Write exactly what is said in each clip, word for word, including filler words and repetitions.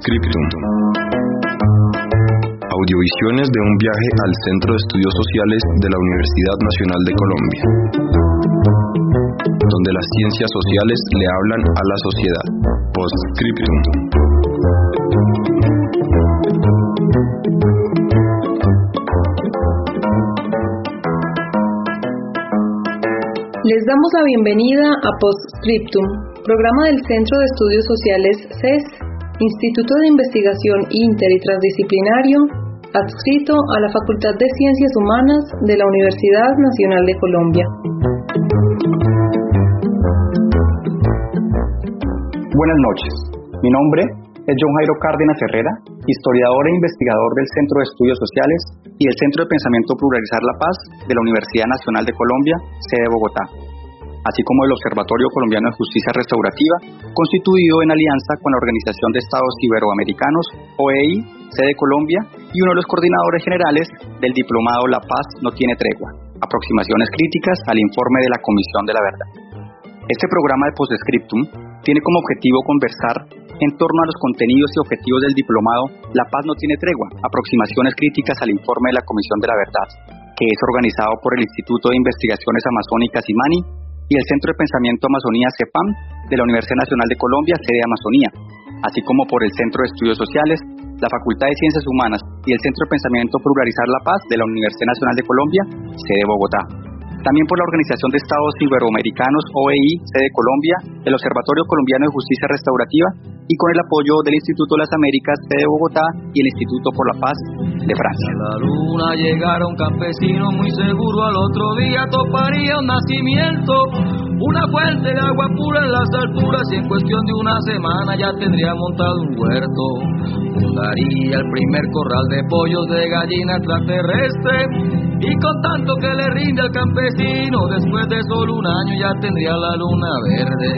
Postscriptum. Audiovisiones de un viaje al Centro de Estudios Sociales de la Universidad Nacional de Colombia, donde las ciencias sociales le hablan a la sociedad. Postscriptum. Les damos la bienvenida a Postscriptum, programa del Centro de Estudios Sociales C E S, Instituto de Investigación Inter y Transdisciplinario, adscrito a la Facultad de Ciencias Humanas de la Universidad Nacional de Colombia. Buenas noches, mi nombre es John Jairo Cárdenas Herrera, historiador e investigador del Centro de Estudios Sociales y del Centro de Pensamiento Pluralizar la Paz de la Universidad Nacional de Colombia, sede Bogotá, así como del Observatorio Colombiano de Justicia Restaurativa, constituido en alianza con la Organización de Estados Iberoamericanos, O E I, sede Colombia, y uno de los coordinadores generales del diplomado La Paz no tiene tregua, aproximaciones críticas al informe de la Comisión de la Verdad. Este programa de Postscriptum tiene como objetivo conversar en torno a los contenidos y objetivos del diplomado La Paz no tiene tregua, aproximaciones críticas al informe de la Comisión de la Verdad, que es organizado por el Instituto de Investigaciones Amazónicas IMANI y el Centro de Pensamiento Amazonía CEPAM de la Universidad Nacional de Colombia, sede Amazonía, así como por el Centro de Estudios Sociales, la Facultad de Ciencias Humanas y el Centro de Pensamiento Pluralizar la Paz de la Universidad Nacional de Colombia, sede Bogotá. También por la Organización de Estados Iberoamericanos, O E I, sede Colombia, el Observatorio Colombiano de Justicia Restaurativa y con el apoyo del Instituto de las Américas, sede Bogotá, y el Instituto por la Paz de Francia. A la luna llegara un campesino muy seguro, al otro día toparía un nacimiento, una fuente de agua pura en las alturas, y en cuestión de una semana ya tendría montado un huerto. Fundaría el primer corral de pollos de gallina extraterrestre, y con tanto que le rinde al campesino, después de solo un año ya tendría la luna verde.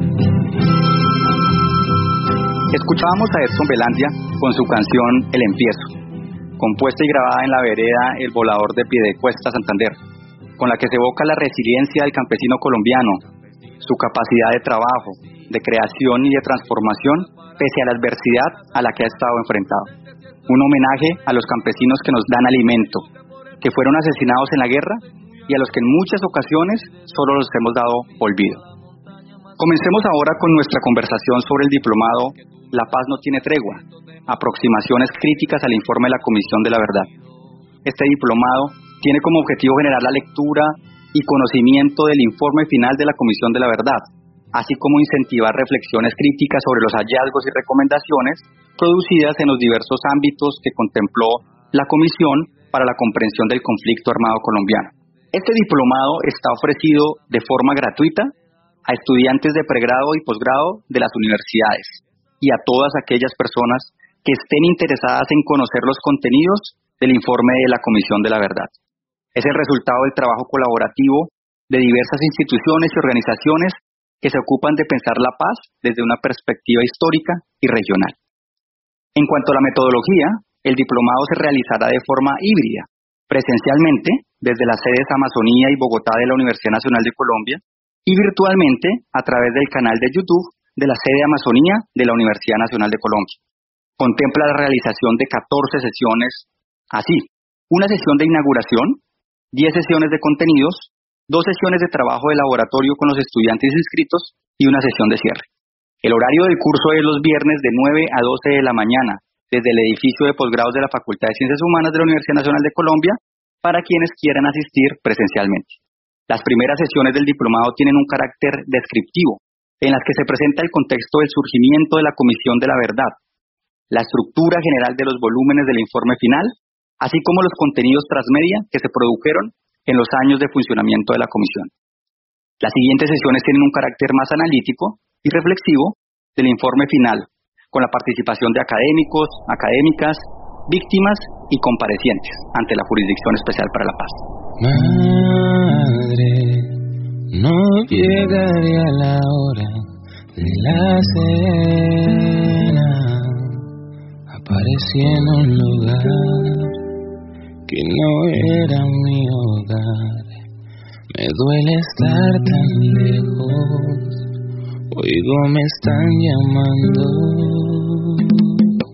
Escuchábamos a Edson Belandia con su canción El Empiezo, compuesta y grabada en la vereda El Volador de Piedecuesta, Santander, con la que se evoca la resiliencia del campesino colombiano, su capacidad de trabajo, de creación y de transformación pese a la adversidad a la que ha estado enfrentado. Un homenaje a los campesinos que nos dan alimento, que fueron asesinados en la guerra y a los que en muchas ocasiones solo los hemos dado olvido. Comencemos ahora con nuestra conversación sobre el diplomado La Paz no tiene tregua, aproximaciones críticas al informe de la Comisión de la Verdad. Este diplomado tiene como objetivo generar la lectura y conocimiento del informe final de la Comisión de la Verdad, así como incentivar reflexiones críticas sobre los hallazgos y recomendaciones producidas en los diversos ámbitos que contempló la Comisión para la comprensión del conflicto armado colombiano. Este diplomado está ofrecido de forma gratuita a estudiantes de pregrado y posgrado de las universidades y a todas aquellas personas que estén interesadas en conocer los contenidos del informe de la Comisión de la Verdad. Es el resultado del trabajo colaborativo de diversas instituciones y organizaciones que se ocupan de pensar la paz desde una perspectiva histórica y regional. En cuanto a la metodología, el diplomado se realizará de forma híbrida, presencialmente desde las sedes Amazonía y Bogotá de la Universidad Nacional de Colombia y virtualmente a través del canal de YouTube de la sede Amazonía de la Universidad Nacional de Colombia. Contempla la realización de catorce sesiones, así, una sesión de inauguración, diez sesiones de contenidos, dos sesiones de trabajo de laboratorio con los estudiantes inscritos y una sesión de cierre. El horario del curso es los viernes de nueve a doce de la mañana, desde el edificio de posgrados de la Facultad de Ciencias Humanas de la Universidad Nacional de Colombia, para quienes quieran asistir presencialmente. Las primeras sesiones del diplomado tienen un carácter descriptivo, en las que se presenta el contexto del surgimiento de la Comisión de la Verdad, la estructura general de los volúmenes del informe final, así como los contenidos transmedia que se produjeron en los años de funcionamiento de la Comisión. Las siguientes sesiones tienen un carácter más analítico y reflexivo del informe final, con la participación de académicos, académicas, víctimas y comparecientes ante la Jurisdicción Especial para la Paz. Madre, no llegaría la hora de la cena. Aparecí en un lugar que no era mi hogar. Me duele estar tan lejos, oigo me están llamando.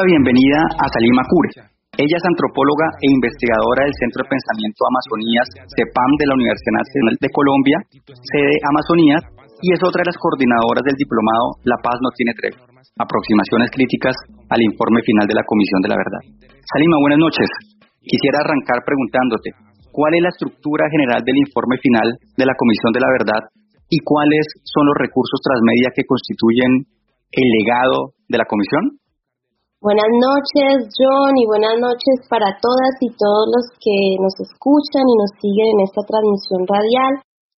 bienvenida a Salima Cure. Ella es antropóloga e investigadora del Centro de Pensamiento Amazonías, CEPAM, de la Universidad Nacional de Colombia, sede Amazonías, y es otra de las coordinadoras del diplomado La Paz no tiene tregua, aproximaciones críticas al informe final de la Comisión de la Verdad. Salima, buenas noches. Quisiera arrancar preguntándote, ¿cuál es la estructura general del informe final de la Comisión de la Verdad y cuáles son los recursos transmedia que constituyen el legado de la Comisión? Buenas noches, John, y buenas noches para todas y todos los que nos escuchan y nos siguen en esta transmisión radial.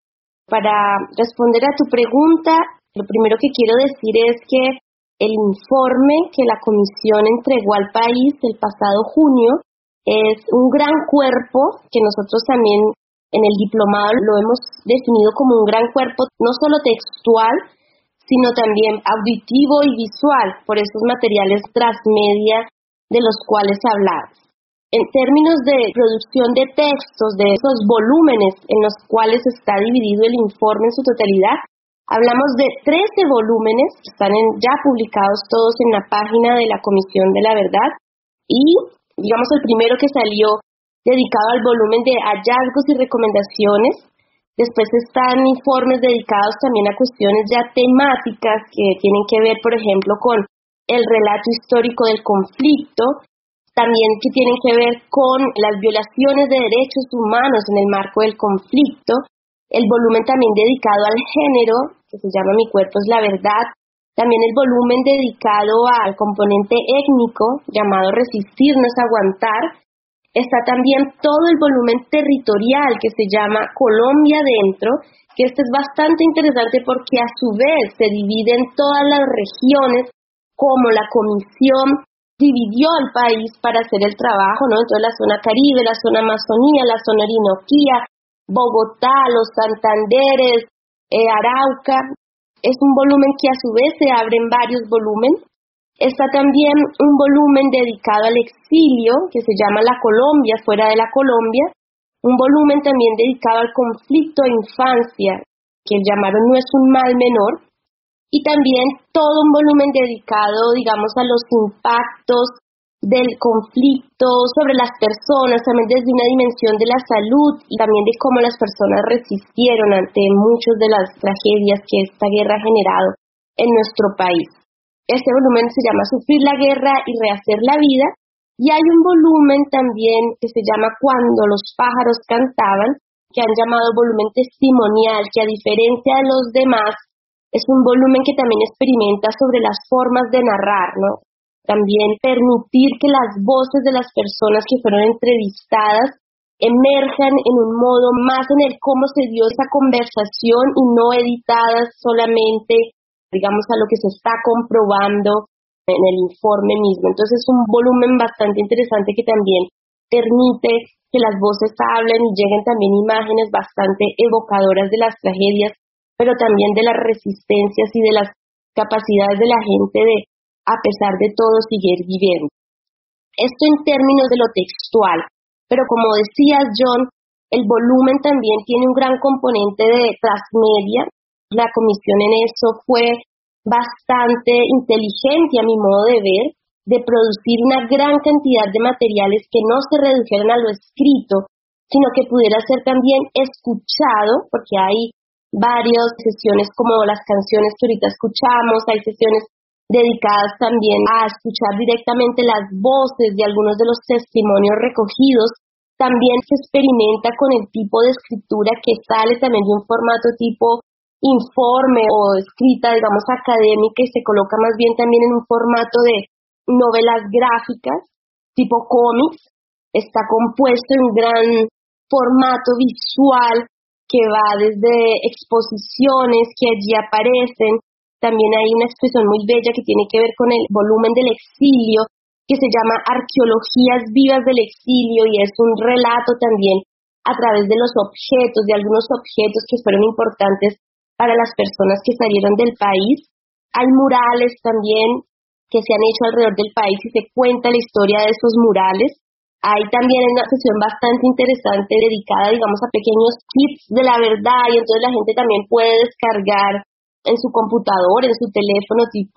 Para responder a tu pregunta, lo primero que quiero decir es que el informe que la Comisión entregó al país el pasado junio es un gran cuerpo que nosotros también en el diplomado lo hemos definido como un gran cuerpo, no solo textual, sino también auditivo y visual, por esos materiales transmedia de los cuales hablamos. En términos de producción de textos, de esos volúmenes en los cuales está dividido el informe en su totalidad, hablamos de trece volúmenes que están en, ya publicados todos en la página de la Comisión de la Verdad, y digamos el primero que salió dedicado al volumen de hallazgos y recomendaciones. Después están informes dedicados también a cuestiones ya temáticas que tienen que ver, por ejemplo, con el relato histórico del conflicto, también que tienen que ver con las violaciones de derechos humanos en el marco del conflicto, el volumen también dedicado al género, que se llama Mi cuerpo es la verdad, también el volumen dedicado al componente étnico, llamado Resistir no es aguantar. Está también todo el volumen territorial que se llama Colombia Dentro, que este es bastante interesante porque a su vez se divide en todas las regiones, como la Comisión dividió al país para hacer el trabajo, ¿no? Entonces la zona Caribe, la zona Amazonía, la zona Orinoquía, Bogotá, los Santanderes, eh, Arauca. Es un volumen que a su vez se abre en varios volúmenes. Está también un volumen dedicado al exilio, que se llama La Colombia, fuera de la Colombia. Un volumen también dedicado al conflicto de infancia, que llamaron No es un mal menor. Y también todo un volumen dedicado, digamos, a los impactos del conflicto sobre las personas, también desde una dimensión de la salud y también de cómo las personas resistieron ante muchas de las tragedias que esta guerra ha generado en nuestro país. Este volumen se llama Sufrir la guerra y rehacer la vida, y hay un volumen también que se llama Cuando los pájaros cantaban, que han llamado volumen testimonial, que a diferencia de los demás, es un volumen que también experimenta sobre las formas de narrar, ¿no? También permitir que las voces de las personas que fueron entrevistadas emerjan en un modo más en el cómo se dio esa conversación y no editadas solamente, digamos, a lo que se está comprobando en el informe mismo. Entonces es un volumen bastante interesante que también permite que las voces hablen y lleguen también imágenes bastante evocadoras de las tragedias, pero también de las resistencias y de las capacidades de la gente de, a pesar de todo, seguir viviendo. Esto en términos de lo textual, pero como decías, John, el volumen también tiene un gran componente de transmedia. La comisión en eso fue bastante inteligente a mi modo de ver, de producir una gran cantidad de materiales que no se redujeran a lo escrito, sino que pudiera ser también escuchado, porque hay varias sesiones como las canciones que ahorita escuchamos, hay sesiones dedicadas también a escuchar directamente las voces de algunos de los testimonios recogidos. También se experimenta con el tipo de escritura que sale también de un formato tipo informe o escrita, digamos, académica, y se coloca más bien también en un formato de novelas gráficas, tipo cómics. Está compuesto en un gran formato visual que va desde exposiciones que allí aparecen. También hay una expresión muy bella que tiene que ver con el volumen del exilio, que se llama Arqueologías vivas del exilio, y es un relato también a través de los objetos, de algunos objetos que fueron importantes para las personas que salieron del país. Hay murales también que se han hecho alrededor del país y se cuenta la historia de esos murales. Hay también una sesión bastante interesante dedicada, digamos, a pequeños kits de la verdad, y entonces la gente también puede descargar en su computador, en su teléfono, tipo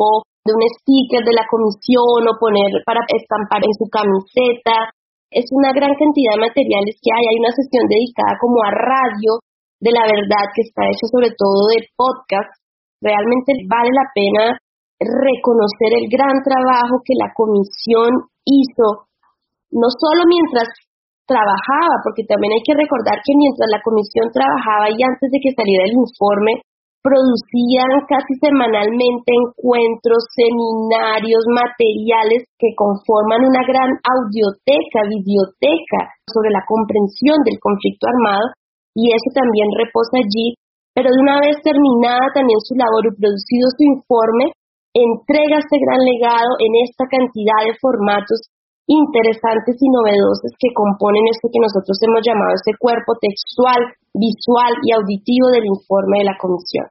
de un sticker de la comisión o poner para estampar en su camiseta. Es una gran cantidad de materiales que hay. Hay una sesión dedicada como a radio de la verdad que está hecha sobre todo de podcast. Realmente vale la pena reconocer el gran trabajo que la comisión hizo, no solo mientras trabajaba, porque también hay que recordar que mientras la comisión trabajaba y antes de que saliera el informe, producían casi semanalmente encuentros, seminarios, materiales que conforman una gran audioteca, videoteca sobre la comprensión del conflicto armado, y eso también reposa allí, pero de una vez terminada también su labor y producido su informe, entrega este gran legado en esta cantidad de formatos interesantes y novedosos que componen esto que nosotros hemos llamado este cuerpo textual, visual y auditivo del informe de la comisión.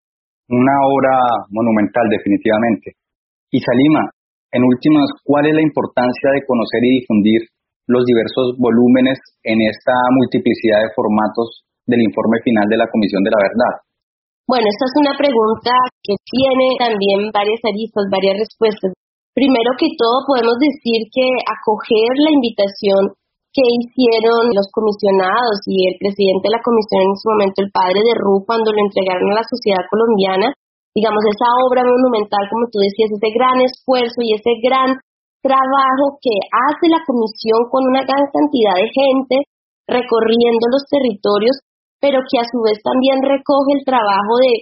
Una obra monumental, definitivamente. Y Salima, en últimas, ¿cuál es la importancia de conocer y difundir los diversos volúmenes en esta multiplicidad de formatos del informe final de la Comisión de la Verdad? Bueno, esta es una pregunta que tiene también varias aristas, varias respuestas. Primero que todo, podemos decir que acoger la invitación que hicieron los comisionados y el presidente de la comisión en su momento, el padre de Ru, cuando lo entregaron a la sociedad colombiana, digamos, esa obra monumental, como tú decías, ese gran esfuerzo y ese gran trabajo que hace la comisión con una gran cantidad de gente recorriendo los territorios, pero que a su vez también recoge el trabajo de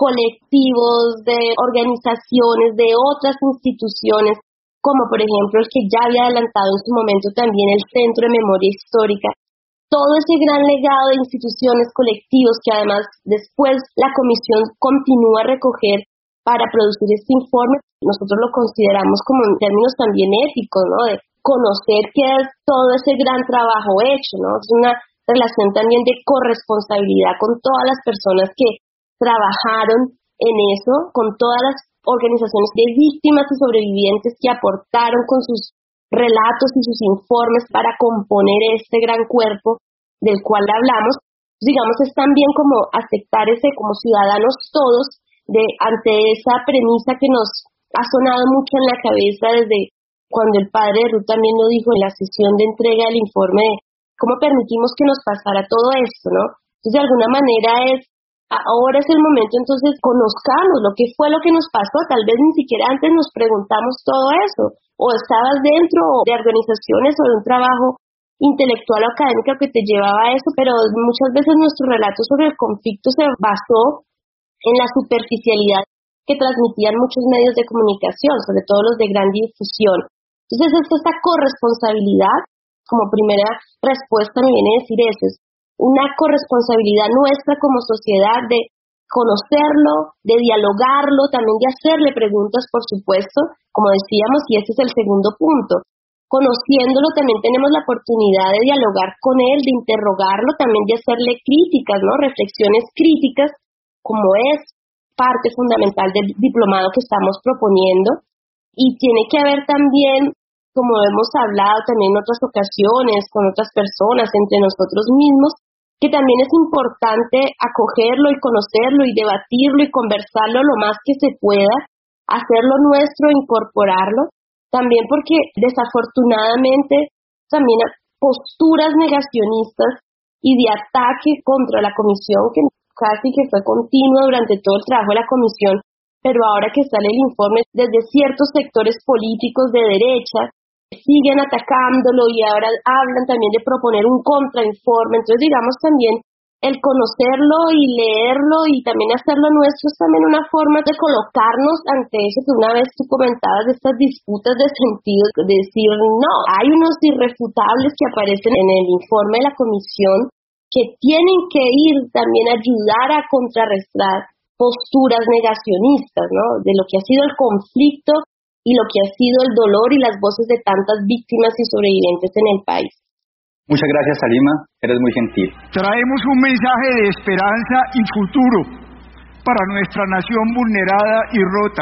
colectivos, de organizaciones, de otras instituciones, como por ejemplo el que ya había adelantado en su momento también el Centro de Memoria Histórica. Todo ese gran legado de instituciones, colectivos, que además después la comisión continúa a recoger para producir este informe, nosotros lo consideramos como en términos también éticos, ¿no? De conocer qué es todo ese gran trabajo hecho, ¿no? Es una relación también de corresponsabilidad con todas las personas que trabajaron en eso, con todas las organizaciones de víctimas y sobrevivientes que aportaron con sus relatos y sus informes para componer este gran cuerpo del cual hablamos. Digamos, es también como aceptar ese como ciudadanos todos de ante esa premisa que nos ha sonado mucho en la cabeza desde cuando el padre de Ruth también lo dijo en la sesión de entrega del informe de cómo permitimos que nos pasara todo esto, ¿no? Entonces, de alguna manera es, ahora es el momento, entonces, conozcamos lo que fue lo que nos pasó. Tal vez ni siquiera antes nos preguntamos todo eso, o estabas dentro de organizaciones o de un trabajo intelectual o académico que te llevaba a eso, pero muchas veces nuestro relato sobre el conflicto se basó en la superficialidad que transmitían muchos medios de comunicación, sobre todo los de gran difusión. Entonces, es esta corresponsabilidad, como primera respuesta me viene a decir eso, es una corresponsabilidad nuestra como sociedad de conocerlo, de dialogarlo, también de hacerle preguntas, por supuesto, como decíamos, y ese es el segundo punto. Conociéndolo también tenemos la oportunidad de dialogar con él, de interrogarlo, también de hacerle críticas, ¿no? Reflexiones críticas, como es parte fundamental del diplomado que estamos proponiendo. Y tiene que haber también, como hemos hablado también en otras ocasiones, con otras personas, entre nosotros mismos, que también es importante acogerlo y conocerlo y debatirlo y conversarlo lo más que se pueda, hacerlo nuestro, incorporarlo, también porque desafortunadamente también hay posturas negacionistas y de ataque contra la comisión que casi que fue continuo durante todo el trabajo de la comisión, pero ahora que sale el informe desde ciertos sectores políticos de derecha, siguen atacándolo y ahora hablan también de proponer un contrainforme. Entonces, digamos, también el conocerlo y leerlo y también hacerlo nuestro es también una forma de colocarnos ante eso que una vez tú comentabas de estas disputas de sentido, de decir, no, hay unos irrefutables que aparecen en el informe de la comisión que tienen que ir también a ayudar a contrarrestar posturas negacionistas, ¿no? De lo que ha sido el conflicto y lo que ha sido el dolor y las voces de tantas víctimas y sobrevivientes en el país. Muchas gracias, Salima, eres muy gentil. Traemos un mensaje de esperanza y futuro para nuestra nación vulnerada y rota.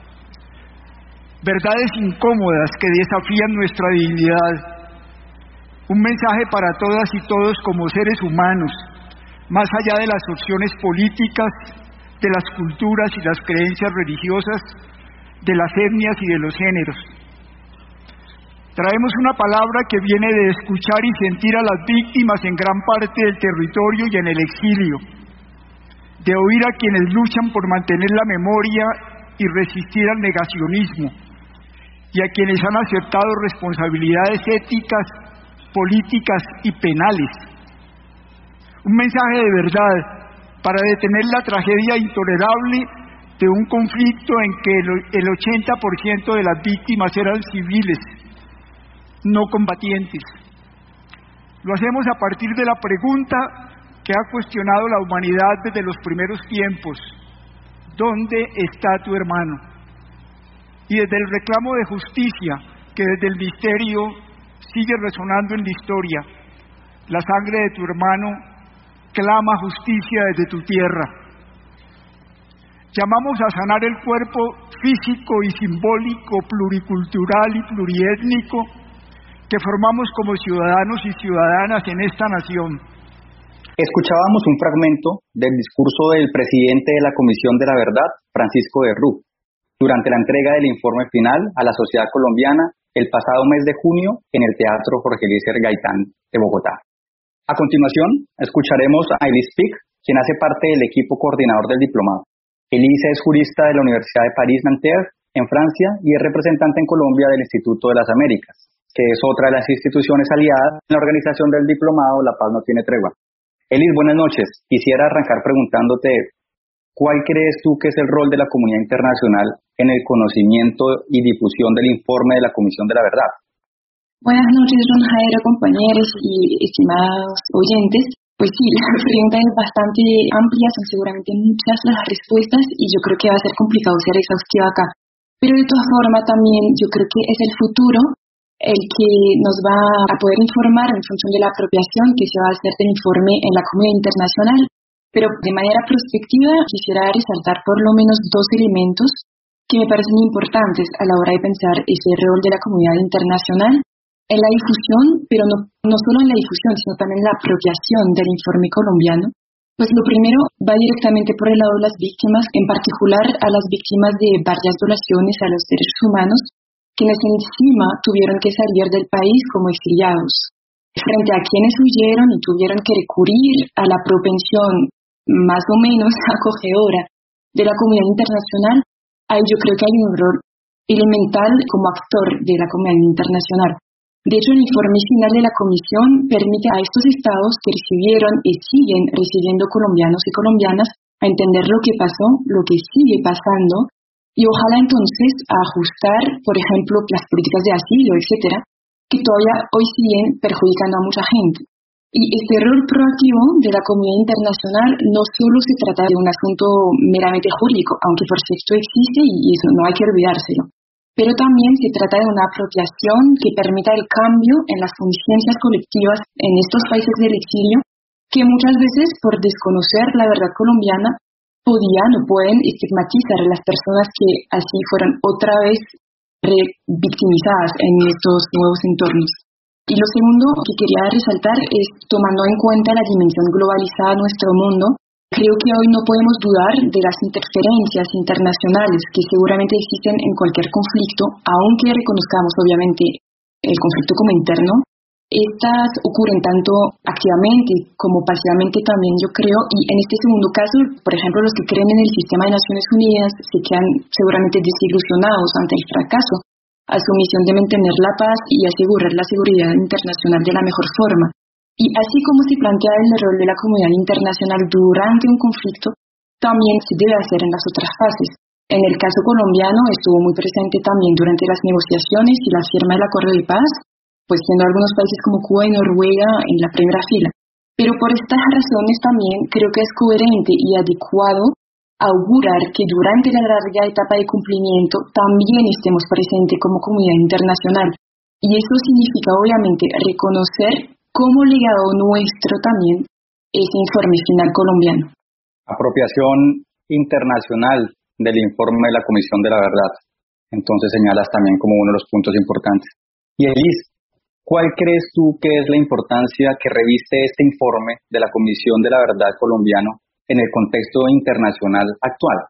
Verdades incómodas que desafían nuestra dignidad. Un mensaje para todas y todos como seres humanos, más allá de las opciones políticas, de las culturas y las creencias religiosas, de las etnias y de los géneros. Traemos una palabra que viene de escuchar y sentir a las víctimas en gran parte del territorio y en el exilio, de oír a quienes luchan por mantener la memoria y resistir al negacionismo, y a quienes han aceptado responsabilidades éticas, políticas y penales. Un mensaje de verdad para detener la tragedia intolerable de un conflicto en que el ochenta por ciento de las víctimas eran civiles, no combatientes. Lo hacemos a partir de la pregunta que ha cuestionado la humanidad desde los primeros tiempos: ¿dónde está tu hermano? Y desde el reclamo de justicia que desde el misterio sigue resonando en la historia: la sangre de tu hermano clama justicia desde tu tierra. Llamamos a sanar el cuerpo físico y simbólico, pluricultural y pluriétnico que formamos como ciudadanos y ciudadanas en esta nación. Escuchábamos un fragmento del discurso del presidente de la Comisión de la Verdad, Francisco de Rú, durante la entrega del informe final a la sociedad colombiana el pasado mes de junio en el Teatro Jorge Eliezer Gaitán de Bogotá. A continuación, escucharemos a Elise Pic, quien hace parte del equipo coordinador del diplomado. Elise es jurista de la Universidad de París-Nanterre, en Francia, y es representante en Colombia del Instituto de las Américas, que es otra de las instituciones aliadas en la organización del diplomado La Paz no tiene tregua. Elise, buenas noches. Quisiera arrancar preguntándote, ¿cuál crees tú que es el rol de la comunidad internacional en el conocimiento y difusión del informe de la Comisión de la Verdad? Buenas noches, John Jairo, compañeros y estimados oyentes. Pues sí, la pregunta es bastante amplia, son seguramente muchas las respuestas y yo creo que va a ser complicado ser exhaustiva acá. Pero de todas formas también yo creo que es el futuro el que nos va a poder informar en función de la apropiación que se va a hacer del informe en la comunidad internacional. Pero de manera prospectiva quisiera resaltar por lo menos dos elementos que me parecen importantes a la hora de pensar ese rol de la comunidad internacional en la difusión, pero no, no solo en la difusión, sino también en la apropiación del informe colombiano. Pues lo primero va directamente por el lado de las víctimas, en particular a las víctimas de varias violaciones a los derechos humanos, quienes encima tuvieron que salir del país como exiliados. Frente a quienes huyeron y tuvieron que recurrir a la propensión más o menos acogedora de la comunidad internacional, ahí yo creo que hay un rol elemental como actor de la comunidad internacional. De hecho, el informe final de la Comisión permite a estos estados que recibieron y siguen recibiendo colombianos y colombianas a entender lo que pasó, lo que sigue pasando, y ojalá entonces a ajustar, por ejemplo, las políticas de asilo, etcétera, que todavía hoy siguen perjudicando a mucha gente. Y este rol proactivo de la comunidad internacional no solo se trata de un asunto meramente jurídico, aunque por cierto existe y eso no hay que olvidárselo, pero también se trata de una apropiación que permita el cambio en las conciencias colectivas en estos países del exilio, que muchas veces por desconocer la verdad colombiana podían o pueden estigmatizar a las personas que así fueron otra vez revictimizadas en estos nuevos entornos. Y lo segundo que quería resaltar es, tomando en cuenta la dimensión globalizada de nuestro mundo, creo que hoy no podemos dudar de las interferencias internacionales que seguramente existen en cualquier conflicto, aunque reconozcamos obviamente el conflicto como interno. Estas ocurren tanto activamente como pasivamente también, yo creo, y en este segundo caso, por ejemplo, los que creen en el sistema de Naciones Unidas se quedan seguramente desilusionados ante el fracaso a su misión de mantener la paz y asegurar la seguridad internacional de la mejor forma. Y así como se plantea el rol de la comunidad internacional durante un conflicto, también se debe hacer en las otras fases. En el caso colombiano estuvo muy presente también durante las negociaciones y la firma del acuerdo de paz, pues siendo algunos países como Cuba y Noruega en la primera fila. Pero por estas razones también creo que es coherente y adecuado augurar que durante la larga etapa de cumplimiento también estemos presentes como comunidad internacional. Y eso significa obviamente reconocer como legado nuestro también ese informe final colombiano. Apropiación internacional del informe de la Comisión de la Verdad. Entonces señalas también como uno de los puntos importantes. Y Elise, ¿cuál crees tú que es la importancia que reviste este informe de la Comisión de la Verdad colombiano en el contexto internacional actual?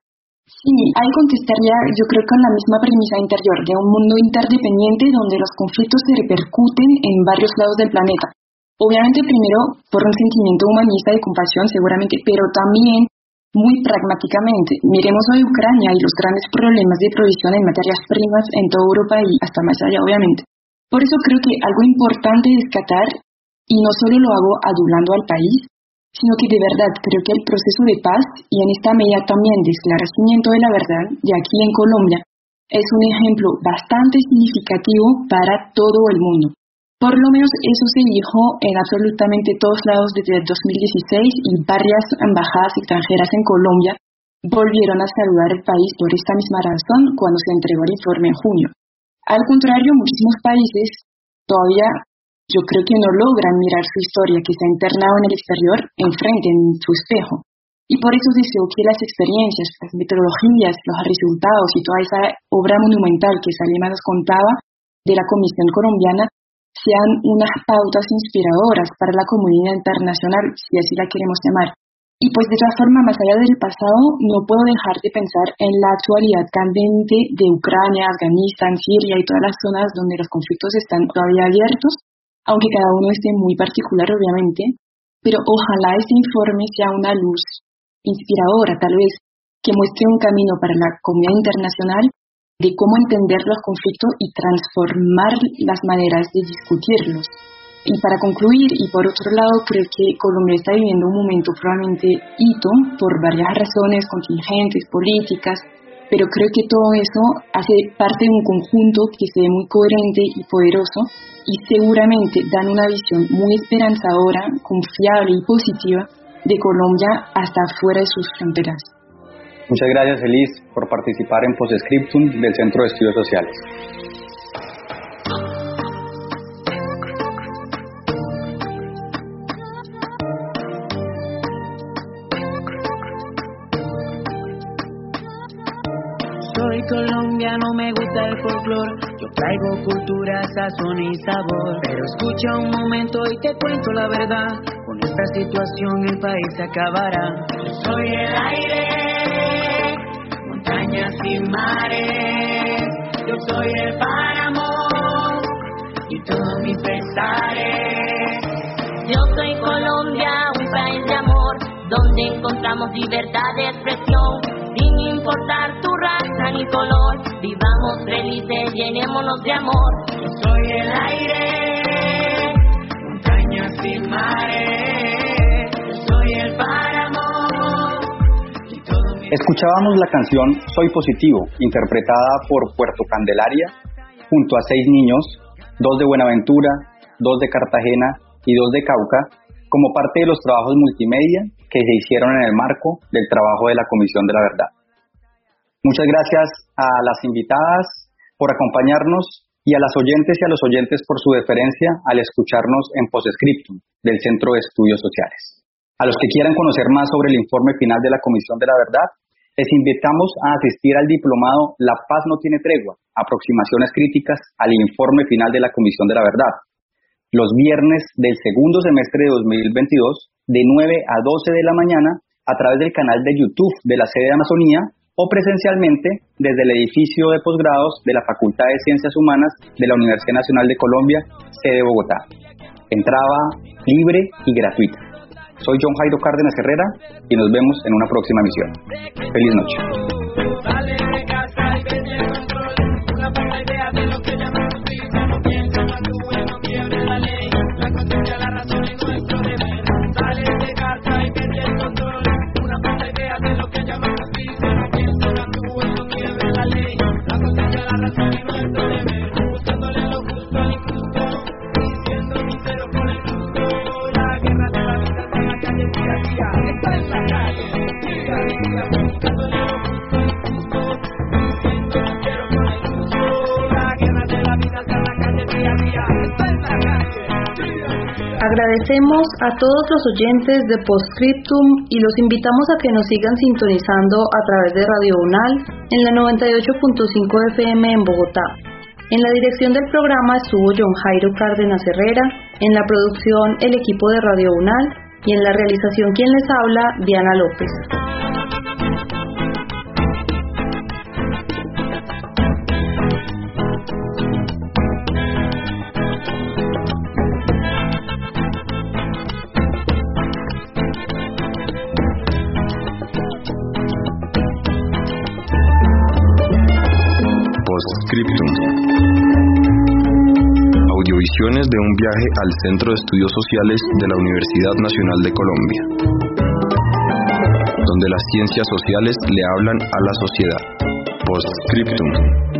Sí, ahí contestaría yo creo con la misma premisa interior de un mundo interdependiente donde los conflictos se repercuten en varios lados del planeta. Obviamente primero por un sentimiento humanista de compasión seguramente, pero también muy pragmáticamente. Miremos hoy Ucrania y los grandes problemas de provisión en materias primas en toda Europa y hasta más allá obviamente. Por eso creo que algo importante rescatar, y no solo lo hago adulando al país, sino que de verdad creo que el proceso de paz y en esta medida también de esclarecimiento de la verdad de aquí en Colombia es un ejemplo bastante significativo para todo el mundo. Por lo menos eso se dijo en absolutamente todos lados desde el dos mil dieciséis y varias embajadas extranjeras en Colombia volvieron a saludar el país por esta misma razón cuando se entregó el informe en junio. Al contrario, muchísimos países todavía yo creo que no logran mirar su historia que se ha internado en el exterior enfrente en su espejo. Y por eso deseo que las experiencias, las metodologías, los resultados y toda esa obra monumental que Salima nos contaba de la Comisión Colombiana sean unas pautas inspiradoras para la comunidad internacional, si así la queremos llamar. Y pues de todas formas, más allá del pasado, no puedo dejar de pensar en la actualidad candente de Ucrania, Afganistán, Siria y todas las zonas donde los conflictos están todavía abiertos, aunque cada uno esté muy particular obviamente, pero ojalá este informe sea una luz inspiradora tal vez, que muestre un camino para la comunidad internacional de cómo entender los conflictos y transformar las maneras de discutirlos. Y para concluir, y por otro lado, creo que Colombia está viviendo un momento probablemente hito por varias razones contingentes, políticas, pero creo que todo eso hace parte de un conjunto que se ve muy coherente y poderoso y seguramente dan una visión muy esperanzadora, confiable y positiva de Colombia hasta fuera de sus fronteras. Muchas gracias, Elis, por participar en Postscriptum del Centro de Estudios Sociales. Soy colombiano, me gusta el folclore. Yo traigo cultura, sazón y sabor. Pero escucha un momento y te cuento la verdad. Con esta situación el país se acabará. Yo soy el aire, montañas y mares. Yo soy el páramo y todos mis pesares. Yo soy Colombia, un país de amor, donde encontramos libertad de expresión. Sin importar tu raza ni color, vivamos felices, llenémonos de amor. Yo soy el aire, montañas y mares. Yo soy el páramo y todo mi... Escuchábamos la canción Soy Positivo, interpretada por Puerto Candelaria, junto a seis niños, dos de Buenaventura, dos de Cartagena y dos de Cauca, como parte de los trabajos multimedia que se hicieron en el marco del trabajo de la Comisión de la Verdad. Muchas gracias a las invitadas por acompañarnos y a las oyentes y a los oyentes por su deferencia al escucharnos en Postscriptum del Centro de Estudios Sociales. A los que quieran conocer más sobre el informe final de la Comisión de la Verdad, les invitamos a asistir al diplomado La Paz no tiene tregua, aproximaciones críticas al informe final de la Comisión de la Verdad, los viernes del segundo semestre de dos mil veintidós, de nueve a doce de la mañana, a través del canal de YouTube de la sede de Amazonía o presencialmente desde el edificio de posgrados de la Facultad de Ciencias Humanas de la Universidad Nacional de Colombia, sede Bogotá. Entrada libre y gratuita. Soy John Jairo Cárdenas Herrera y nos vemos en una próxima emisión. Feliz noche. Agradecemos a todos los oyentes de Postscriptum y los invitamos a que nos sigan sintonizando a través de Radio UNAL en la noventa y ocho punto cinco F M en Bogotá. En la dirección del programa estuvo John Jairo Cárdenas Herrera, en la producción el equipo de Radio UNAL y en la realización quien les habla, Diana López. Reflexiones de un viaje al Centro de Estudios Sociales de la Universidad Nacional de Colombia, donde las ciencias sociales le hablan a la sociedad. Postscriptum.